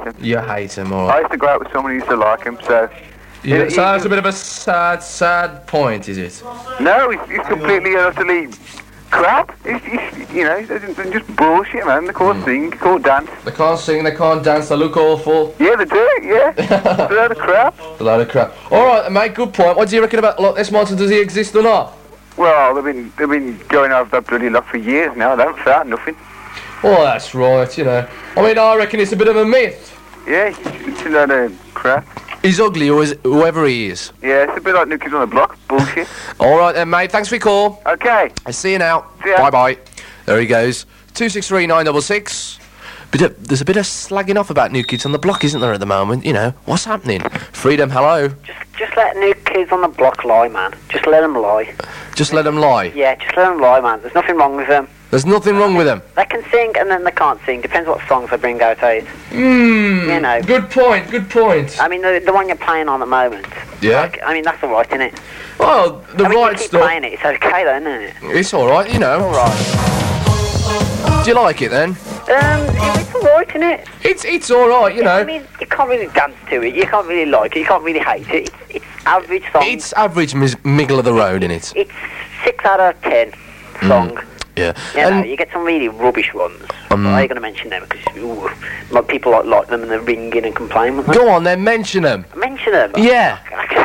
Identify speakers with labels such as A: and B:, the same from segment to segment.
A: him.
B: You hate him, or
A: I used to go out with someone who used to like him, so...
B: so that's a bit of a sad point, is it?
A: No, he's completely and utterly crap. He's they're just bullshit, man. They can't sing, they can't dance.
B: They can't sing, they can't dance, they look awful.
A: Yeah, they do, yeah. They're a load of crap.
B: A load of crap. Alright, mate, good point. What do you reckon about Loch Ness Monster? Does he exist or not?
A: Well, they've been going over that bloody loch for years now. They haven't found nothing.
B: Oh, that's right, you know. I mean, I reckon it's a bit of a myth.
A: Yeah, it's a load of crap.
B: He's ugly, or whoever he is.
A: Yeah, it's a bit like New Kids on the Block. Bullshit.
B: Alright then, mate, thanks for your call.
A: Okay.
B: I see you now.
A: See ya.
B: Bye-bye. There he goes. 263 966. There's a bit of slagging off about New Kids on the Block, isn't there, at the moment? You know, what's happening? Freedom, hello.
C: Just let New Kids on the Block lie, man. Just let them lie.
B: Just let them lie?
C: Yeah, just let them lie, man. There's nothing wrong with them.
B: There's nothing wrong with them?
C: They can sing and then they can't sing. Depends what songs they bring out, You know.
B: Good point, good point.
C: I mean, the one you're playing on at the moment.
B: Yeah?
C: Like, I mean, that's alright, isn't it?
B: Well, the
C: I mean,
B: right
C: you keep
B: stuff...
C: playing it, it's okay though, isn't it?
B: It's alright, you know.
C: Alright.
B: Do you like it then?
C: It's alright, isn't it?
B: It's alright, you know.
C: I mean, you can't really dance to it, you can't really like it, you can't really hate it. It's average song.
B: It's average middle of the road, innit?
C: It's 6 out of 10 song.
B: Yeah.
C: You know, you get some really rubbish ones. Are you going to mention them? Because people like them and they're ringing and complaining, won't they?
B: Go on then, mention them.
C: Mention them?
B: Yeah.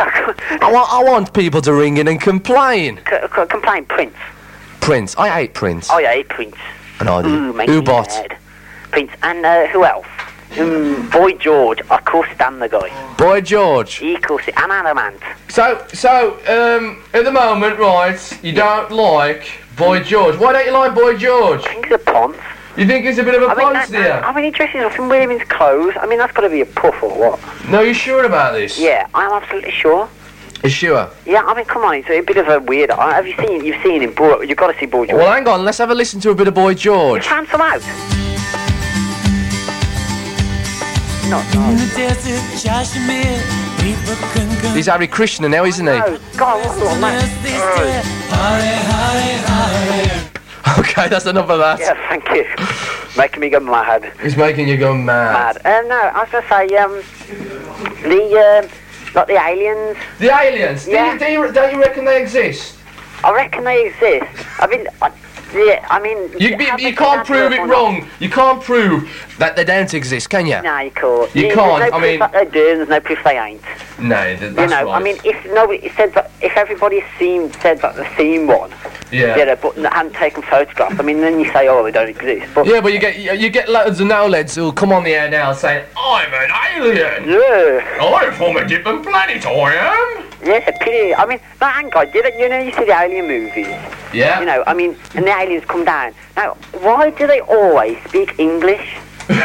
B: I want people to ring in and complain.
C: Complain, Prince.
B: Prince. I hate Prince.
C: Oh, yeah, I hate Prince.
B: And I do.
C: Who
B: bot?
C: Prince. And who else? Boy George. I can't stand the guy.
B: Boy George.
C: He calls it an adamant.
B: So, at the moment, right, you don't like Boy George. Why don't you like Boy George?
C: I think he's a ponce.
B: You think he's a bit of a ponce, dear?
C: I mean, he dresses up in women's clothes. I mean, that's got to be a puff or what?
B: No, you sure about this?
C: Yeah, I'm absolutely sure.
B: You sure?
C: Yeah, I mean, come on, he's a bit of a weirdo. Have you seen? You've seen him, you've got to see Boy George.
B: Well, hang on, let's have a listen to a bit of Boy George.
C: You found some out.
B: He's Harry Krishna now, isn't he?
C: No, God, what's man?
B: Okay, that's enough of that.
C: Yeah, thank you. Making me go mad.
B: He's making you go mad.
C: No, I was going to say, like the aliens.
B: The aliens?
C: Yeah.
B: Don't you reckon they exist?
C: I reckon they exist. I mean...
B: You can't prove it wrong. You can't prove that they don't exist, can you?
C: No, you can't.
B: You can't,
C: There's no proof that they do, there's no proof they ain't.
B: No, that's
C: right. I mean, if nobody said that, if everybody said that they've seen one, but hadn't taken photographs, I mean, then you say, oh, they don't exist. But
B: yeah, but you get loads of no-leads who'll come on the air now saying, I'm an alien!
C: Yeah.
B: I'm from a different planet, I am!
C: Yeah, pity. I mean, hang on, you see the alien movies?
B: Yeah.
C: You know, I mean, and the aliens come down. Now, why do they always speak English?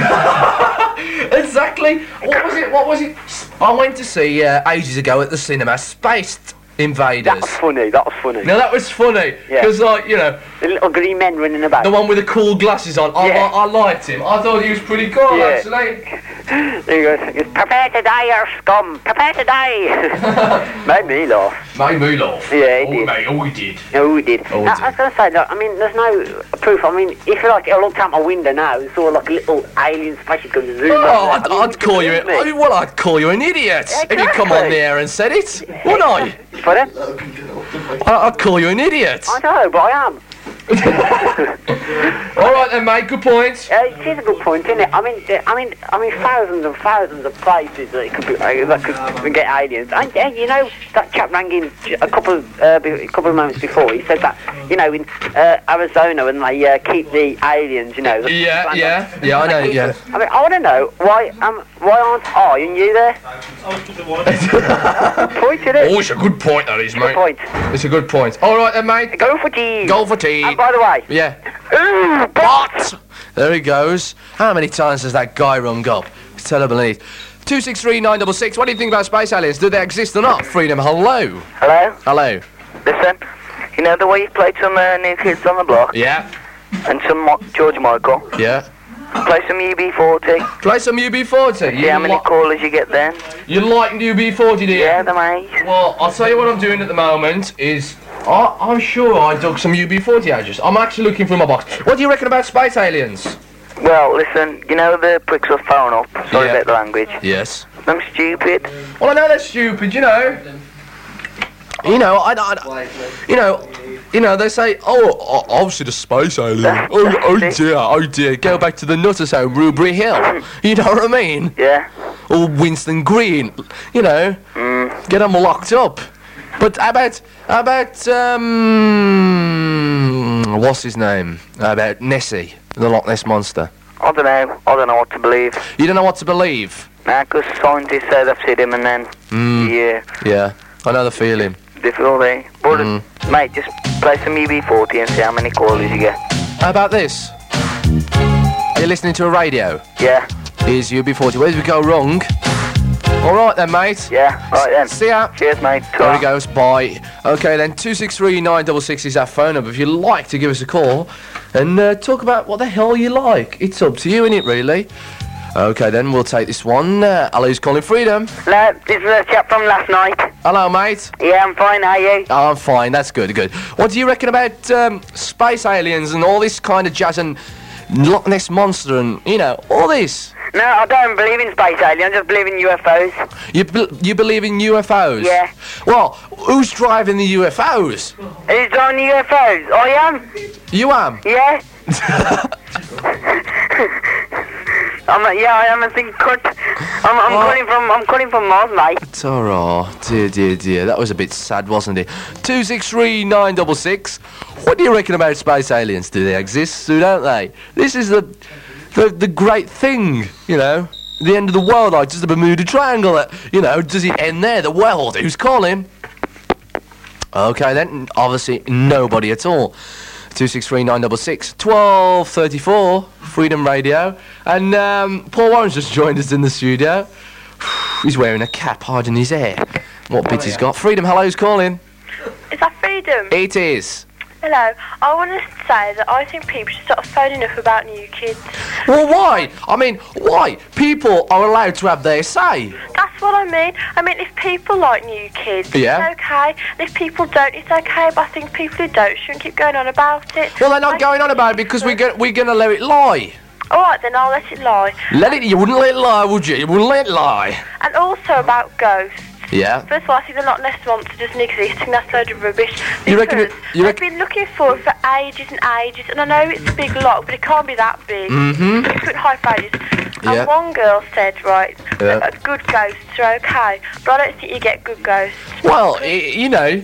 B: Exactly. What was it? I went to see ages ago at the cinema Space Invaders.
C: That was funny.
B: Now that was funny because,
C: the little green men running about.
B: The one with the cool glasses on. I liked him. I thought he was pretty cool, actually.
C: There he goes. Prepare to die, you scum. Prepare to die. Made me laugh.
B: Made me laugh.
C: Yeah, he did.
B: Mate, he did.
C: Oh, he did. I was going to say, look, I mean, there's no proof. I mean, if you I looked out my window now and saw like a little alien spaceship going to zoom.
B: I'd call you. I'd call you an idiot if you come on the air and said it. Wouldn't I?
C: Pardon?
B: I'd call you an idiot.
C: I know, but I am.
B: All right then, mate. Good point.
C: It is a good point, isn't it? I mean, thousands and thousands of places that could get aliens. And you know, that chap rang in a couple of moments before. He said that in Arizona when they keep the aliens,
B: I know. Yeah.
C: I mean, I want to know why aren't I and you there? Good point, isn't it?
B: Oh, it's a good point, that is, mate.
C: Good point.
B: It's a good point. All right then, mate.
C: Go for tea.
B: Go for tea.
C: And by the way.
B: Yeah.
C: Ooh,
B: bot! There he goes. How many times has that guy rung up? It's terrible, isn't it? 263 966. What do you think about space aliens? Do they exist or not? Freedom, hello.
D: Hello.
B: Hello.
D: Listen, you know the way you played some New Kids on the Block?
B: Yeah.
D: And some George Michael?
B: Yeah.
D: Play some UB40.
B: Play some UB40?
D: Yeah, how many callers you get then?
B: You like UB40, do you?
D: Yeah, the mate.
B: Well, I'll tell you what I'm doing at the moment is... I'm sure I dug some UB40 address. I'm actually looking through my box. What do you reckon about space aliens?
D: Well, listen, you know the pricks are phone up. Sorry
B: Yeah.
D: about the language.
B: Yes.
D: I'm stupid.
B: Well, I know they're stupid, you know. You know, they say, oh, obviously the space alien. Oh dear, go back to the Nutters home, Rubery Hill. You know what I mean?
D: Yeah.
B: Or Winston Green, you know, get them locked up. But how about, what's his name? How about Nessie, the Loch Ness Monster?
D: I don't know. I don't know what to believe.
B: You don't know what to believe?
D: Nah, 'cause scientists say they've seen him and then,
B: Yeah, I know the feeling.
D: difficulty. But, mate, just play some UB40 and see how many callers you get.
B: How about this? Are you listening to a radio?
D: Yeah.
B: Here's UB40. Where did we go wrong? All right then, mate.
D: Yeah, alright then.
B: See ya.
D: Cheers, mate.
B: There he goes, bye. Okay then, 263-966 is our phone number if you'd like to give us a call and talk about what the hell you like. It's up to you, innit, really? Okay then, we'll take this one. Hello, who's calling Freedom?
C: Hello, this is a chap from last night.
B: Hello, mate.
C: Yeah, I'm fine, how are you?
B: Oh, I'm fine, that's good, good. What do you reckon about space aliens and all this kind of jazz and Loch Ness Monster and, you know, all this?
C: No, I don't believe in space aliens, I just believe in UFOs.
B: You believe in UFOs?
C: Yeah.
B: Well, who's driving the UFOs?
C: Who's driving the UFOs? I am?
B: You am?
C: Yeah? I am a thing cut. I'm calling from Mars, mate.
B: It's alright. Dear. That was a bit sad, wasn't it? 263-966. What do you reckon about space aliens? Do they exist? Don't they? This is the great thing, you know. The end of the world, like just the Bermuda Triangle. You know, does it end there? The world? Who's calling? Okay then, obviously nobody at all. 263-966 1234 Freedom Radio. And Paul Warren's just joined us in the studio. He's wearing a cap, hiding his hair. What bit he's got? Freedom, hello, who's calling?
E: Is that Freedom?
B: It is.
E: Hello. I want to say that I think people should start phoning up about new kids.
B: Well, why? I mean, why? People are allowed to have their say.
E: That's what I mean. I mean, if people like new kids,
B: Yeah.
E: it's okay. And if people don't, it's okay. But I think people who don't shouldn't keep going on about it.
B: Well, they're not going on about it because we're going to let it lie.
E: All right, then I'll let it lie.
B: You wouldn't let it lie, would you? You wouldn't let it lie.
E: And also about ghosts.
B: Yeah.
E: First of all, I think the Loch Ness Monster doesn't exist. I think that's a load of rubbish.
B: You reckon it-
E: I've been looking for it for ages and ages, and I know it's a big lock, but it can't be that big.
B: Mm-hmm.
E: It's quite high for ages.
B: Yeah.
E: And one girl said, right,
B: Yeah.
E: that good ghosts are okay, but I don't think you get good ghosts.
B: Well, you know,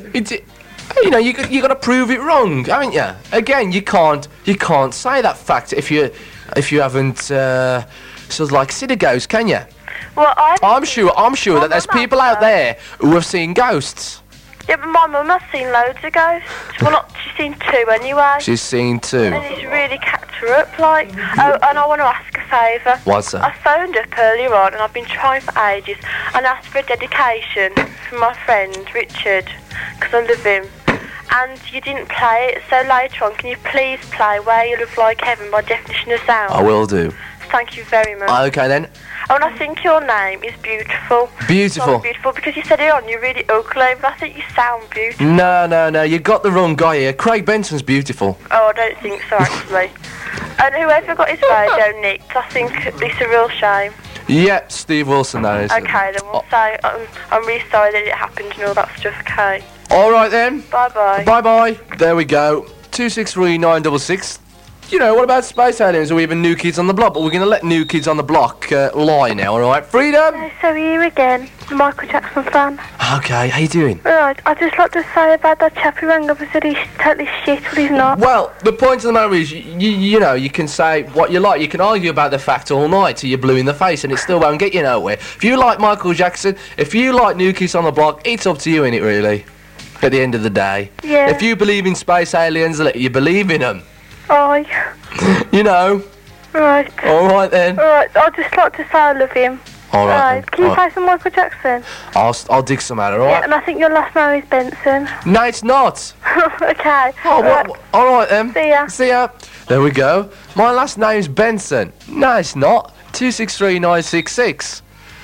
B: you got to prove it wrong, haven't you? Again, you can't say that fact if you haven't sort of like seen a ghost, can you?
E: Well,
B: I'm sure that there's people out there who have seen ghosts.
E: Yeah, but my mum has seen loads of ghosts. Well, she's seen two anyway.
B: She's seen two.
E: And it's really catch her up, like. Oh, and I want to ask a favour.
B: What's that?
E: I phoned up earlier on, and I've been trying for ages, and asked for a dedication from my friend Richard, because I love him. And you didn't play it, so later on, can you please play Where You Love Like Heaven by Definition of Sound?
B: I will do.
E: Thank you very much.
B: Okay then.
E: Oh, and I think your name is beautiful.
B: Beautiful.
E: So beautiful, because you said it on, you're really ugly, but I think you sound beautiful.
B: No, you got the wrong guy here. Craig Benson's beautiful.
E: Oh, I don't think so, actually. And whoever got his radio nicked, I think it's a real shame.
B: Yeah, Steve Wilson, that is.
E: Okay, then we'll say I'm really sorry that it happened and all that stuff, okay?
B: All right then.
E: Bye-bye.
B: Bye-bye. There we go. 263-966. You know, what about space aliens or even New Kids on the Block? But we're going to let New Kids on the Block lie now, all right? Freedom?
E: So are you again, Michael Jackson fan?
B: Okay, how you doing?
E: Right, I'd just like to say about that chap who rang up and said he's totally shit, but he's not.
B: Well, the point of the matter is, you know, you can say what you like. You can argue about the fact all night till you're blue in the face and it still won't get you nowhere. If you like Michael Jackson, if you like New Kids on the Block, it's up to you, innit, really? At the end of the day.
E: Yeah.
B: If you believe in space aliens, you believe in them.
E: Aye.
B: You know.
E: Right.
B: All right then.
E: Alright, I'd just like to say I love him.
B: All right.
E: Can you play some Michael Jackson?
B: I'll dig some out, all
E: Yeah,
B: right?
E: and I think your last name is Benson.
B: No, it's not.
E: Okay.
B: Oh,
E: right.
B: all right then.
E: See ya.
B: See ya. There we go. My last name's Benson. No, it's not. 263-966.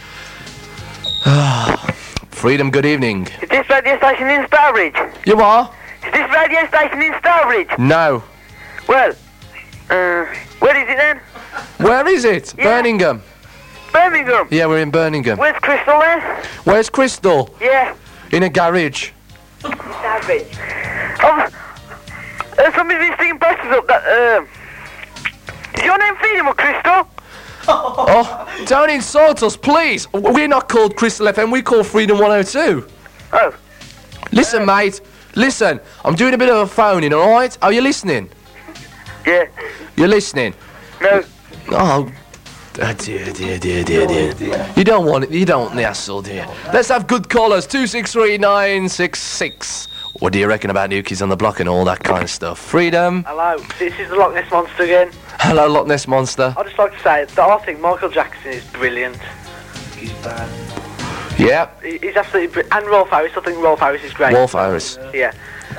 B: Freedom, good evening.
C: Is this radio station in Stourbridge?
B: You are?
C: Is this radio station in Stourbridge?
B: No.
C: Well,
D: Where is it then?
B: Where is it?
D: Yeah.
B: Birmingham.
D: Birmingham.
B: Yeah, we're in Birmingham.
D: Where's Crystal then?
B: Where's Crystal?
D: Yeah.
B: In a garage.
C: Savage.
D: Somebody's been sticking posters up that, Is your name Freedom or Crystal?
B: Oh, don't insult us, please. We're not called Crystal FM, we call Freedom 102.
D: Oh.
B: Listen, mate. Listen, I'm doing a bit of a phoning, alright? Are you listening?
D: Yeah.
B: You're listening?
D: No.
B: Oh, dear. You don't want it, you don't want the hassle, do you? Let's have good callers, 263-966. What do you reckon about New Kids on the Block and all that kind of stuff? Freedom?
F: Hello, this is the Loch Ness Monster again.
B: Hello, Loch Ness Monster.
F: I'd just like to say that I think Michael Jackson is brilliant.
G: He's bad.
B: Yeah,
F: He's absolutely and Rolf Harris, I think Rolf Harris is great.
B: Wolf Iris.
F: Yeah.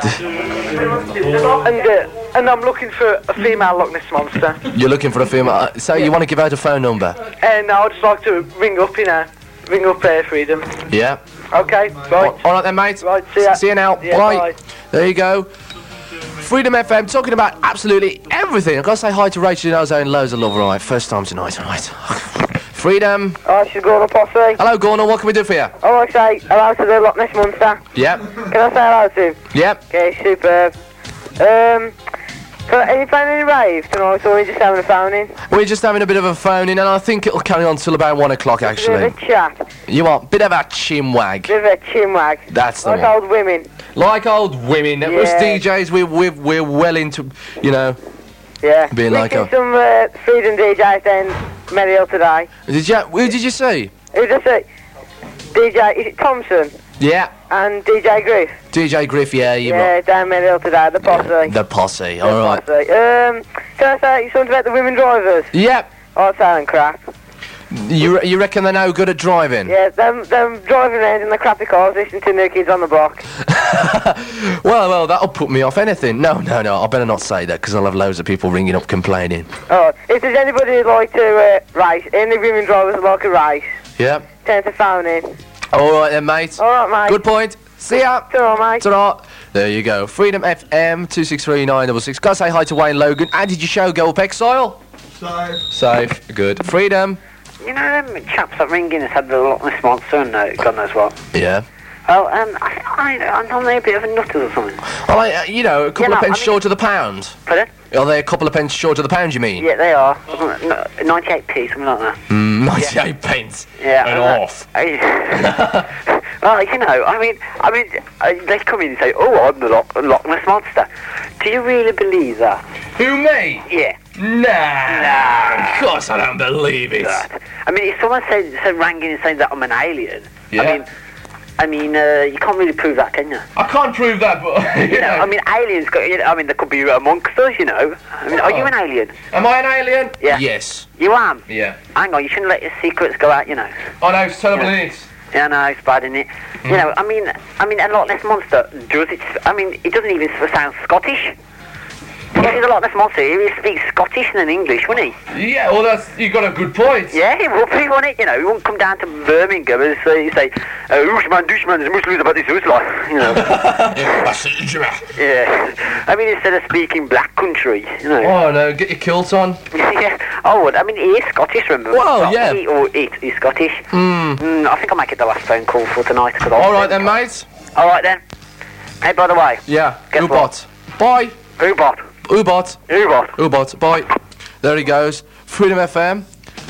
F: and I'm looking for a female Loch Ness Monster.
B: You're looking for a female. So you want to give out a phone number?
F: And I'd just like to ring up, ring up Freedom.
B: Yeah.
F: Okay, right.
B: All right then, mate.
F: Right, see ya.
B: See you now.
F: Yeah,
B: bye.
F: bye.
B: There you go. Freedom FM, talking about absolutely everything. I've got to say hi to Rachel in Ozone. Loads of love, right? First time tonight, right? Freedom.
C: Oh, she's going to posse.
B: Hello, Gornal. What can we do for you?
C: I want to say hello to the Loch Ness Monster.
B: Yep.
C: Can I say hello to him?
B: Yep.
C: Okay, superb. Are you playing any raves tonight, or are you just having a phone in?
B: We're just having a bit of a phone in, and I think it'll carry on till about 1 o'clock,
C: Bit
B: actually.
C: of a chat,
B: You want? Bit of a chinwag.
C: bit of a chinwag.
B: That's the
C: Like
B: one.
C: old women.
B: Like old women. Us
C: Yeah.
B: DJs, we're well into, you know.
C: Yeah.
B: Being
C: We
B: like
C: see
B: a-
C: some Freedom DJs down Merrill today.
B: Who did you see?
C: Who just say? DJ, is it Thompson?
B: Yeah.
C: And DJ Griff?
B: DJ Griff, yeah, you
C: Yeah, down Merrill today, the posse.
B: The posse,
C: The
B: alright.
C: posse. Can I say something about the women drivers?
B: Yep.
C: Oh, sounding crap.
B: You reckon they're no good at driving?
C: Yeah, them driving around in the crappy cars listening to New Kids on the Block.
B: Well, that'll put me off anything. No, I better not say that, because I'll have loads of people ringing up complaining.
C: Oh, if there's anybody who'd like to race, any women drivers who'd like a race,
B: Yep.
C: tend to phone in.
B: Alright then, mate.
C: Alright, mate.
B: Good point. See ya.
C: Ta-ra, mate.
B: Ta-ra. There you go. Freedom FM 263-966. Gotta say hi to Wayne Logan. How did your show go up, Exile? Safe. Good. Freedom.
C: You know them chaps that ring in and said the Loch Ness Monster and God knows what?
B: Yeah.
C: Well, I'm on a bit of a nutter or something.
B: Well, a couple
C: Yeah,
B: of
C: no,
B: pence
C: I mean-
B: short of the pound.
C: Pardon?
B: Are they a couple of pence short of the pound, you mean?
C: Yeah, they are. 98p, something like that.
B: 98 pence.
C: Yeah.
B: And off.
C: Well, you know, I mean, they come in and say, "Oh, I'm the Loch Ness Monster." Do you really believe that?
B: Who, me?
C: Yeah.
B: Nah. Of course I don't believe it.
C: I mean, if someone rang in and said that I'm an alien,
B: Yeah.
C: I mean, you can't really prove that, can you?
B: I can't prove that, but...
C: You know, I mean, aliens. There could be amongst us, you know. I mean, are you an alien?
B: Am I an alien?
C: Yeah.
B: Yes.
C: You are.
B: Yeah.
C: Hang on, you shouldn't let your secrets go out, you know.
B: Oh no, it's terrible, isn't it?
C: Yeah, no, it's bad, isn't it? You know, I mean, a Loch Ness Monster does it. I mean, it doesn't even sound Scottish. If he's a Loch Ness Monster, he would speak Scottish than English, wouldn't he?
B: Yeah, well, you got a good point.
C: Yeah, he would be, wouldn't it? You know, he wouldn't come down to Birmingham and say, Oosman, douchman, there's Muslims about this house life, you know. Yeah. I mean, instead of speaking black country, you know.
B: Oh no, get your kilt on.
C: Yeah, I would. I mean, he is Scottish, remember?
B: Well,
C: Not
B: yeah.
C: He or it is Scottish. I think I'll make it the last phone call for tonight.
B: Alright then, mate.
C: Alright then. Hey, by the way.
B: Yeah,
C: Guess
B: Ubot. Bye.
C: Ubot.
B: Ubot.
C: Ubot.
B: Ubot. Bye. There he goes. Freedom FM.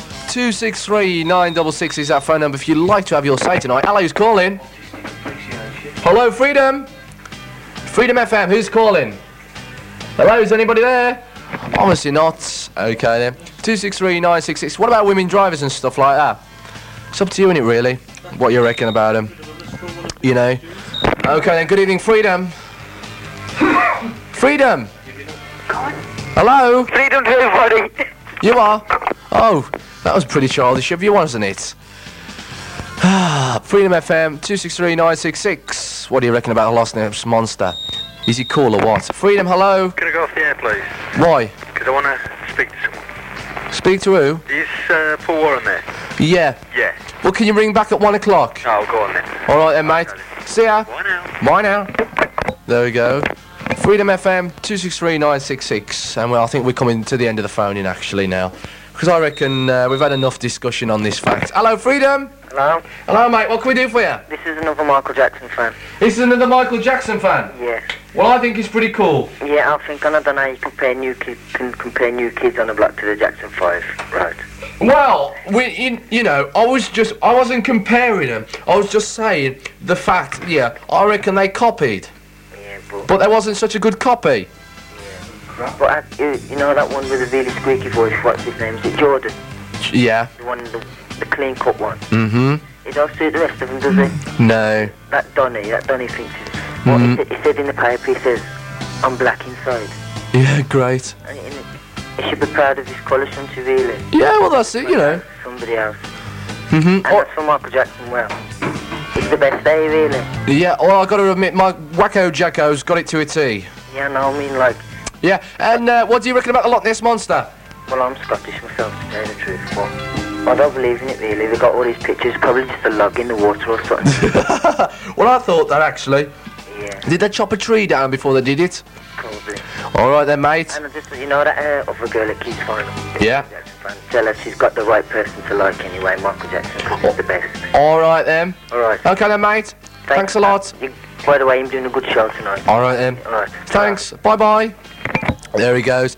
B: 263-966 is that phone number if you'd like to have your say tonight. Hello, who's calling? Hello, Freedom. Freedom FM, who's calling? Hello, is anybody there? Obviously not. Okay then. 263-966. What about women drivers and stuff like that? It's up to you, innit, really? What you reckon about them? You know. Okay then. Good evening, Freedom. Freedom. Hello.
C: Freedom to everybody.
B: You are? Oh, that was pretty childish of you, wasn't it? Freedom FM 263-966. What do you reckon about the Loch Ness Monster? Is he cool or what? Freedom, hello.
H: Can I go off the air, please?
B: Why?
H: Because I want to speak to someone.
B: Speak to who?
H: Is Paul Warren there?
B: Yeah.
H: Yeah.
B: Well, can you ring back at 1 o'clock?
H: Oh, go on then.
B: All right then, mate. See ya.
H: Bye now.
B: Bye now. There we go. Freedom FM 263966, and well, I think we're coming to the end of the phone-in actually now, because I reckon we've had enough discussion on this fact. Hello, Freedom.
D: Hello?
B: Hello, mate. What can we do for you?
D: This is another Michael Jackson fan.
B: This is another Michael Jackson fan.
D: Yeah.
B: Well, I think he's pretty cool.
D: Yeah, I think, and I don't know how you compare New Kids on the Block to the Jackson 5, right?
B: Well, you know, I wasn't comparing them. I was just saying the fact. Yeah, I reckon they copied,
D: Yeah,
B: but they wasn't such a good copy.
D: but you know that one with the really squeaky voice, what's his name? Is it Jordan?
B: Yeah.
D: The one, the clean cut one.
B: Mm-hmm.
D: He don't suit the rest of them, does he?
B: No.
D: That Donny thinks he's... Well, he said in the paper, he says, I'm black inside.
B: Yeah, great.
D: And he should be proud of his colour, shouldn't he, really?
B: Yeah, well, that's it, you know.
D: Somebody else.
B: Mm-hmm.
D: And that's for Michael Jackson, well. It's the best day, really.
B: Yeah, well, I got to admit, my Wacko Jacko's got it to a T.
D: Yeah, no, I mean, like...
B: Yeah, and what do you reckon about the Loch Ness Monster?
D: Well, I'm Scottish myself, to tell you the truth, but I don't believe in it, really. They've got all these pictures, probably just a log in the water or something.
B: Well, I thought that, actually.
D: Yeah.
B: Did they chop a tree down before they did it?
D: Probably.
B: All right then, mate.
D: And I just, you know that other girl that keeps finding
B: Yeah.
D: Jackson fan? Tell her she's got the right person to like anyway, Michael Jackson, because he's the best.
B: All right then.
D: All right.
B: Okay then, mate. Thanks a lot.
D: By the way, I'm doing a good show tonight.
B: All right then.
D: All right.
B: Thanks. Bye bye. There he goes.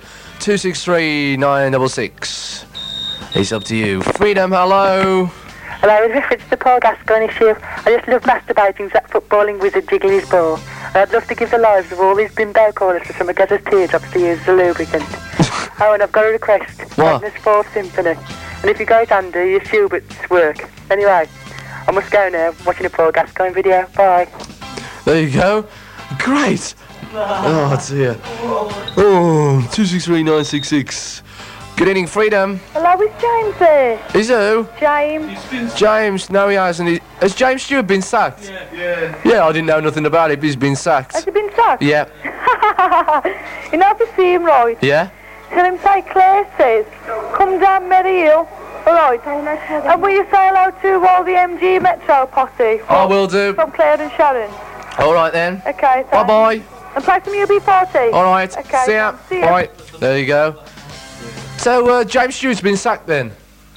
B: 263-966. It's up to you. Freedom. Hello.
F: Hello, in reference to the Paul Gascoigne issue, I just love masturbating that footballing wizard jiggling his ball. And I'd love to give the lives of all these bimbo callers to some of Gazza's teardrops to use as a lubricant. Oh, and I've got a request.
B: What?
F: Wagner's Fourth Symphony. And if you guys undo your Schubert's work. Anyway, I must go now. I'm watching a Paul Gascoigne video. Bye.
B: There you go. Great. Oh dear. Oh, 263-966. Good evening, Freedom.
E: Hello, is James there?
B: Is who?
E: James.
B: James. No, he hasn't. Has James Stewart been sacked? Yeah, I didn't know nothing about it, but he's been sacked.
E: Has he been sacked?
B: Yeah.
E: You know, if you see him, right,
B: Yeah?
E: tell him, say, Claire says, come down Merry Hill. Alright. And will you say hello to all the MG Metro posse?
B: I will do.
E: From Claire and Sharon.
B: All right then.
E: Okay, thanks.
B: Bye-bye.
E: And play some UB40.
B: All right.
E: Okay,
B: See ya.
E: see ya.
B: Bye. There you go. So, James Stewart's been sacked then?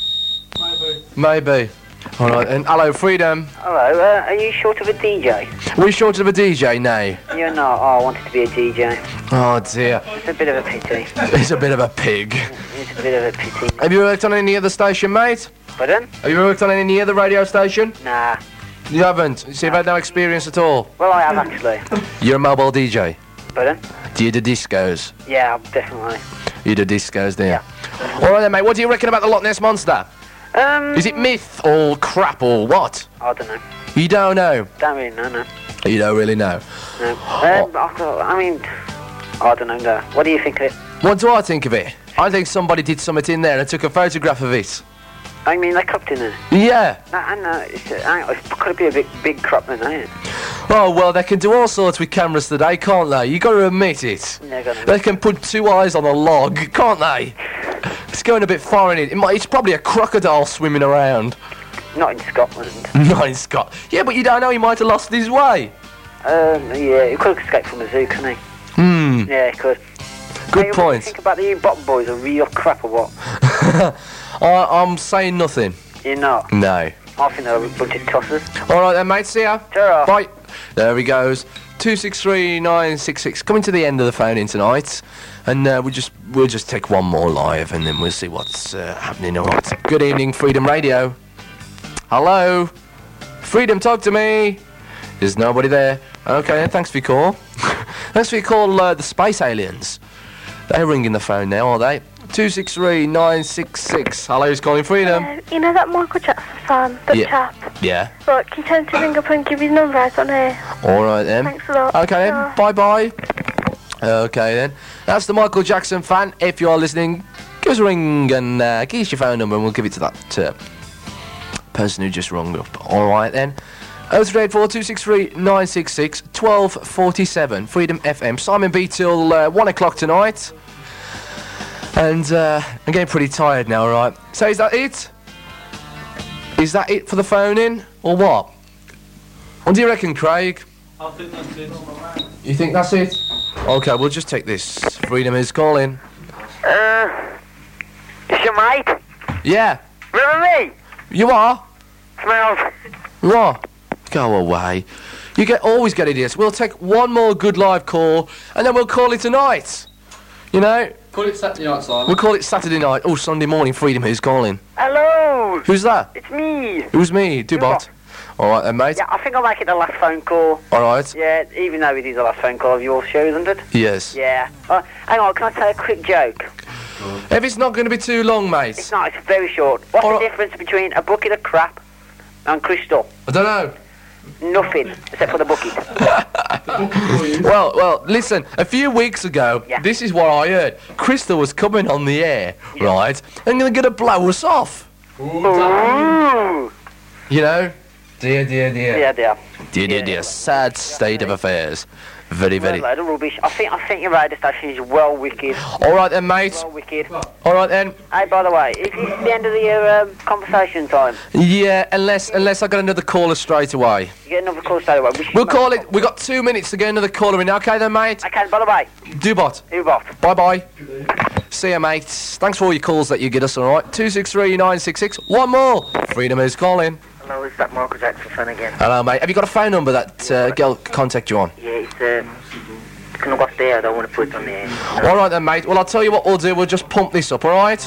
B: Maybe. All right, and hello, Freedom.
C: Hello, are you short of a DJ?
B: We're short of a DJ now.
C: You're not. Oh, I wanted to be a DJ.
B: Oh, dear.
C: It's a bit of a pity.
B: He's a bit of a pig.
C: It's a bit of a pity.
B: Have you worked on any other station, mate?
C: Pardon?
B: Have you worked on any other radio station?
C: Nah.
B: You haven't? So you've had no experience at all?
C: Well, I have actually.
B: You're a mobile DJ?
C: Pardon?
B: Do you do discos?
C: Yeah, definitely.
B: You do discos, do you? All right then, mate. What do you reckon about the Loch Ness Monster? Is it myth or crap or what?
C: I don't know.
B: You don't know?
C: Don't really know, no.
B: You don't really know?
C: No. I mean, I don't know, no. What do you think of it?
B: What do I think of it? I think somebody did something in there and took a photograph of it.
C: I mean, they cropped in there.
B: Yeah.
C: It's could be a big crop then, ain't it?
B: Oh, well, they can do all sorts with cameras today, can't they? You got to admit it.
C: Yeah, gotta admit
B: They can put two eyes on a log, can't they? It's going a bit far in it. It's probably a crocodile swimming around.
C: Not in Scotland.
B: Not in Scott. Yeah, but you don't know, he might have lost his way.
C: Yeah, he could have escaped from the zoo, couldn't he? Yeah, he could.
B: Good
C: Hey, What do
B: point.
C: you think about the bottom boys? Are real crap or what?
B: I'm saying nothing.
C: You're not.
B: No.
C: I think they're a bunch of tossers.
B: All right then, mate. See ya.
C: Ta-ra.
B: Bye. There he goes. 263-966. Coming to the end of the phone in tonight, and we'll just take one more live, and then we'll see what's happening. All right. Good evening, Freedom Radio. Hello, Freedom. Talk to me. There's nobody there. Okay. Thanks for your call. Thanks for your call. The space aliens. They're ringing the phone now, are they? 263-966. Hello, who's calling Freedom?
E: You know that Michael Jackson fan, the chap?
B: Yeah.
E: Right, can you tell him to ring up and give his number out on here?
B: All right then.
E: Thanks a lot.
B: Okay
E: Ta.
B: then. Bye bye. Okay then. That's the Michael Jackson fan. If you are listening, give us a ring and give us your phone number, and we'll give it to that person who just rung up. All right then. 0384-263-966 1247 Freedom FM. Simon B till 1 o'clock tonight. And I'm getting pretty tired now, right? So is that it? Is that it for the phone in, or what? What do you reckon, Craig?
G: I think that's it.
B: You think that's it? Okay, we'll just take this. Freedom is calling.
C: It's your mate.
B: Yeah,
C: Remember me?
B: you are.
C: Smells.
B: What? Go away. Always get idiots. We'll take one more good live call, and then we'll call it a night. You know?
G: Call it Saturday night, Simon.
B: We'll call it Saturday night. Oh, Sunday morning. Freedom, who's calling?
C: Hello.
B: Who's that?
C: It's me.
B: Who's me? Dubot. All right then, mate.
C: Yeah, I think I'll make it the last phone call.
B: All right.
C: Yeah, even though it is the last phone call of your show, isn't it?
B: Yes.
C: Yeah. Hang on, can I tell a quick joke?
B: If it's not going to be too long, mate.
C: It's not, it's very short. What's
B: All
C: the
B: right.
C: difference between a bucket of crap and crystal?
B: I don't know.
C: Nothing, except for the bucket.
B: Well, listen, a few weeks ago,
C: Yeah.
B: this is what I heard. Crystal was coming on the air, right, and going to blow us off.
C: Ooh.
B: You know? Dear.
C: Yeah, dear.
B: Dear. Sad state of affairs. Very.
C: Well, load of rubbish. I think your radio station is well wicked.
B: All right then, mate.
C: Well wicked.
B: All right then.
C: Hey, by the way, is this the end of the conversation time?
B: Yeah, unless I got another caller straight away.
C: You get another call straight away.
B: We'll call it. We got 2 minutes to get another caller in. Okay then, mate.
C: Okay, by the way,
B: Dubot.
C: Ubot.
B: Bye. See ya, mate. Thanks for all your calls that you get us. All right. 263 966. One more. Freedom is calling.
D: Hello, it's that Michael Jackson fan again.
B: Hello, mate. Have you got a phone number that girl can contact you on?
D: Yeah, it's can I go off there? I don't want to put it on there.
B: All right then, mate. Well, I'll tell you what we'll do. We'll just pump this up. All right.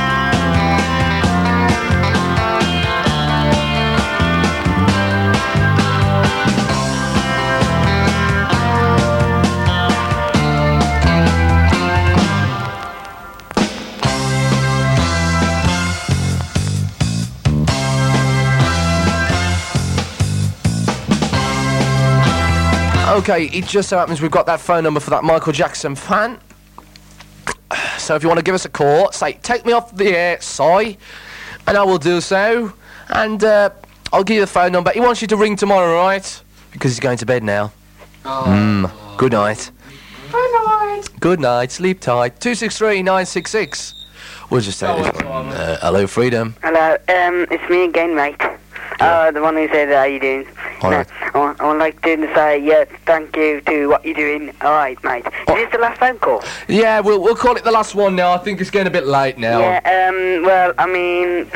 B: Okay, it just so happens we've got that phone number for that Michael Jackson fan. So if you want to give us a call, say, take me off the air, Si, and I will do so. And I'll give you the phone number. He wants you to ring tomorrow, right? Because he's going to bed now. Good night. Good night. Sleep tight. 263 966. We'll just take this one. Hello, Freedom.
F: Hello, it's me again, mate. The one who said, how you doing?
B: All right.
F: I would like to say, yes, thank you to what you're doing. All right, mate. Is this the last phone call?
B: Yeah, we'll call it the last one now. I think it's getting a bit late now.
F: Yeah, well, I mean...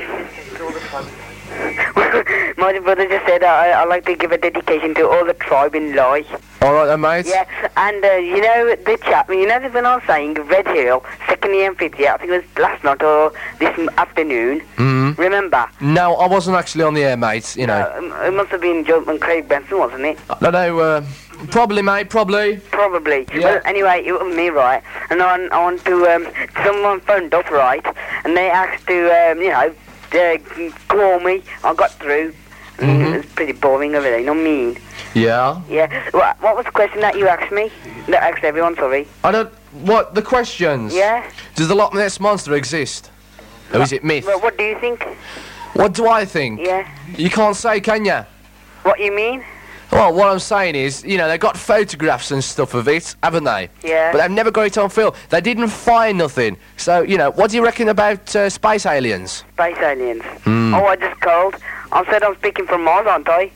F: my brother just said I'd like to give a dedication to all the tribe in Lai.
B: All right then, mate.
F: Yeah, and you know the chap, when I was saying Red Hill, second year and fifth year, I think it was last night or this afternoon. Remember?
B: No, I wasn't actually on the air, mate, you know.
F: It must have been Joe and Craig Benson, wasn't it?
B: No, probably, mate, probably.
F: Probably.
B: Yeah.
F: Well, anyway, it was me, right? And I want to, someone phoned up, right? And they asked to, call me. I got through. It was pretty boring over there, you know what I mean?
B: Yeah.
F: Yeah. What was the question that you asked me? That asked everyone, sorry.
B: What, the questions?
F: Yeah?
B: Does the Loch Ness Monster exist? Or is it myth?
F: Well, what do you think?
B: What do I think?
F: Yeah.
B: You can't say, can you?
F: What you mean?
B: Well, what I'm saying is, they've got photographs and stuff of it, haven't they?
F: Yeah.
B: But they've never got it on film. They didn't find nothing. So, what do you reckon about space aliens?
F: Space aliens. Oh, I just called. I said I'm speaking from Mars, aren't I?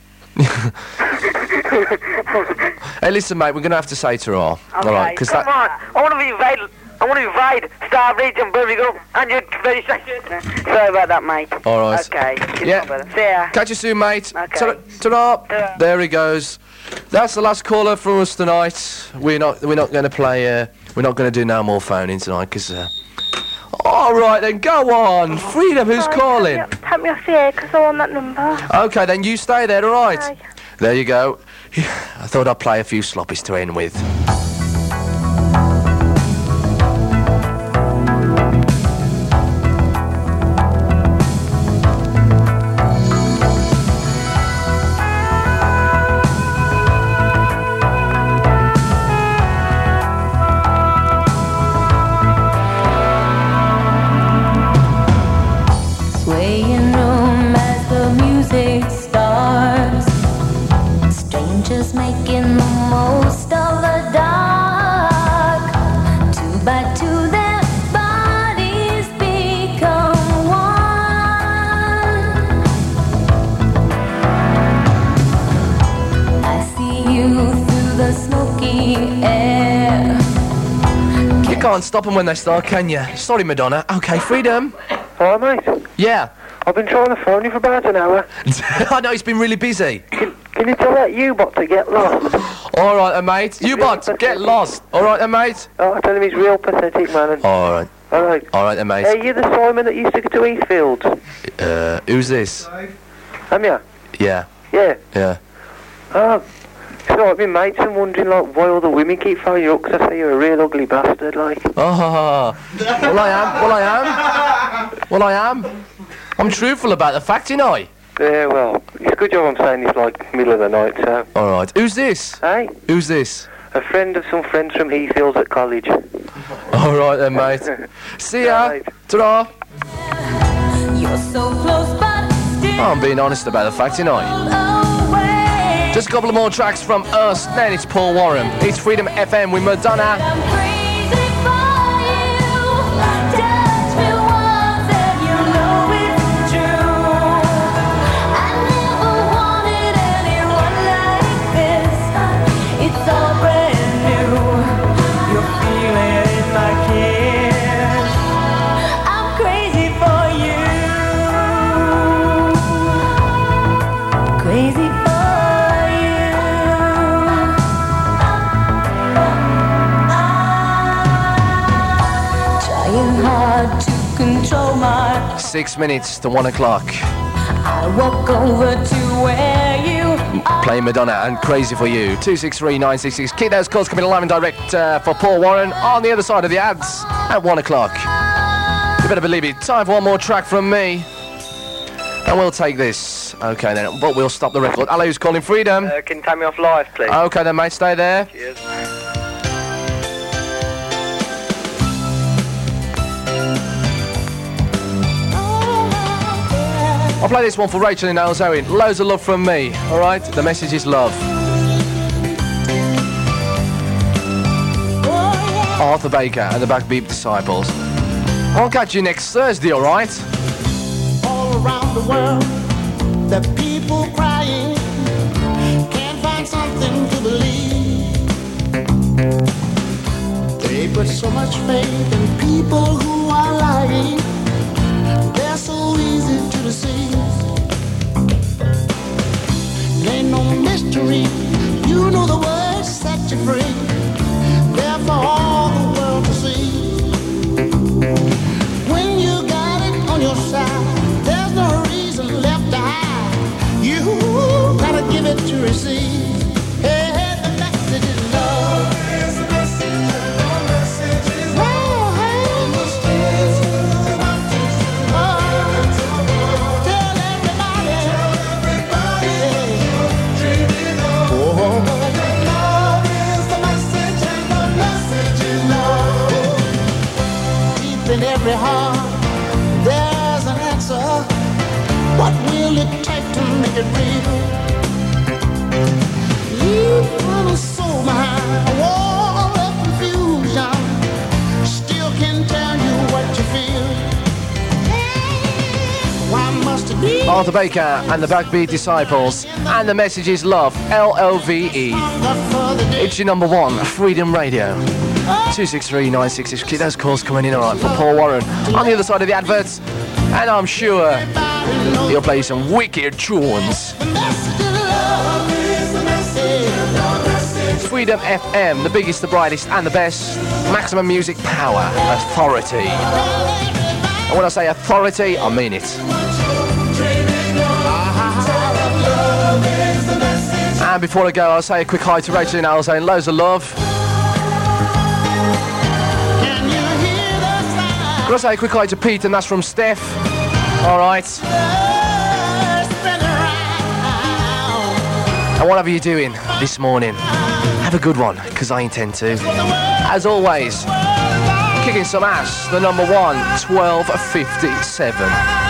B: Hey, listen, mate, we're going to have to say to her all.
F: Okay.
B: All right, 'cause
F: Come on. I want to invade Starbridge and Birmingham and your very section. Sorry about that, mate.
B: All right.
F: Okay.
B: Yeah.
F: See ya.
B: Catch you soon, mate.
F: Okay.
B: Ta-da.
F: Ta-da.
B: There he goes. That's the last caller from us tonight. We're not going to play. We're not going to do no more phoning tonight because. All right then, go on. Freedom, who's calling?
E: Help me off the air because I want that number.
B: Okay, then you stay there. All right.
E: Aye.
B: There you go. I thought I'd play a few sloppies to end with.
I: Swaying room as the music starts. Strangers making the most of the dark.
B: can't stop them when they start, can you? Sorry, Madonna. Okay, Freedom.
G: Hi, mate.
B: Yeah.
G: I've been trying to phone you for about an hour.
B: I know, it's been really busy.
G: Can you tell that U-bot to get lost?
B: All right, then, mate. U-bot, get lost. All right, then, mate.
G: Oh, I tell him he's real pathetic, man.
B: All right.
G: All right.
B: All right, then, mate.
G: Hey, you the Simon that used to go to Eastfields?
B: Who's this?
G: Am ya?
B: Yeah.
G: Yeah.
B: Yeah.
G: Oh. So I've been mates and wondering, like, why all the women keep phoning you up, because I say you're a real ugly bastard, like.
B: Oh. Well, I am. I'm truthful about the fact, you know.
G: Yeah, well, it's a good job I'm saying this, like, middle of the night, so.
B: All right. Who's this?
G: Hey?
B: Who's this?
G: A friend of some friends from Heathfields at college.
B: All right, then, mate. See ya.
G: Right.
B: Ta-ra.
I: You're so close, but still
B: I'm being honest about the fact, you know.
I: away.
B: Just a couple of more tracks from us, then it's Paul Warren. It's Freedom FM with Madonna.
I: I'm crazy for you. Touch me once and you know it's true. I never wanted anyone like this. It's all brand new. You're feeling it like it. I'm crazy for you. Crazy for you. Trying hard to control my
B: 6 minutes to 1 o'clock.
I: I walk over to where you are.
B: Playing Madonna and Crazy for You. 263 966. Keep those calls coming live and direct for Paul Warren on the other side of the ads at 1 o'clock. You better believe it. Time for one more track from me. And we'll take this. Okay then, but we'll stop the record. Hello, who's calling? Freedom?
J: Can you take me off live, please?
B: Okay then, mate, stay there.
J: Cheers.
B: I'll play this one for Rachel in Alzoin. Loads of love from me, alright? The message is love. Arthur Baker and the Backbeat Disciples. I'll catch you next Thursday, alright?
K: All around the world, the people crying can't find something to believe. They put so much faith in people who are lying. They're so easy to deceive. Ain't no mystery, you know the words set you free. They're for all the world to see. When you got it on your side, there's no reason left to hide. You gotta give it to receive. Hey, the message is love. The message is love. On the streets, the mountains, tell everybody, dreaming on. Love is the message, and the message is love. Deep in every heart, there's an answer. What will it take to make it real? You put a soul behind a wall of confusion. Still can tell you what you feel. Why must it be?
B: Arthur Baker and the Backbeat Disciples. And the message is love. L-O-V-E. It's your number one, Freedom Radio. 263 966. Keep those calls coming in, alright, for Paul Warren. On the other side of the adverts. And I'm sure he'll play some wicked tunes. Freedom FM, the biggest, the brightest, and the best. Maximum music power, authority. And when I say authority, I mean it. And before I go, I'll say a quick hi to Rachel and Al saying loads of love. Can I say a quick hi to Pete, and that's from Steph. Alright. And whatever you're doing this morning, have a good one, because I intend to. As always, kicking some ass, the number one, 1257.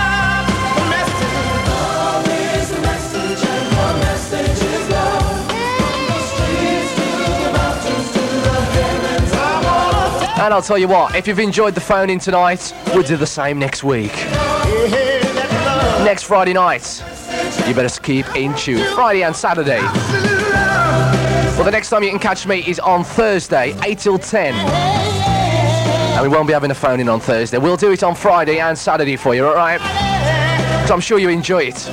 B: And I'll tell you what, if you've enjoyed the phone in tonight, we'll do the same next week. Next Friday night, you better keep in tune. Friday and Saturday. Well, the next time you can catch me is on Thursday, 8 till 10. And we won't be having a phone in on Thursday. We'll do it on Friday and Saturday for you, alright? So I'm sure you enjoy it.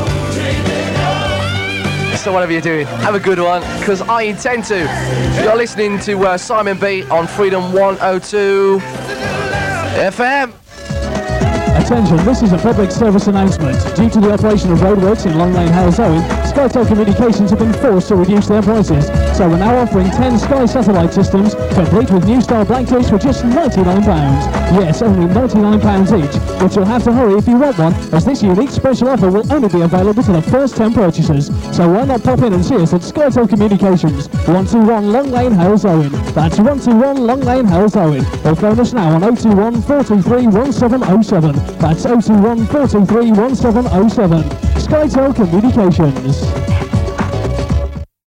B: So whatever you're doing, have a good one, because I intend to. You're listening to Simon B on Freedom 102 FM.
J: Attention, this is a public service announcement. Due to the operation of roadworks in Long Lane, Halesowen, SkyTel Communications have been forced to reduce their prices. So we're now offering 10 Sky satellite systems, complete with new style blankets for just £99. Yes, only £99 each. But you'll have to hurry if you want one, as this unique special offer will only be available to the first 10 purchasers. So why not pop in and see us at SkyTel Communications, 121 Long Lane, Halesowen. That's 121 Long Lane, Halesowen. Or phone us now on 021 423 1707. That's 021 423 1707. SkyTel Communications.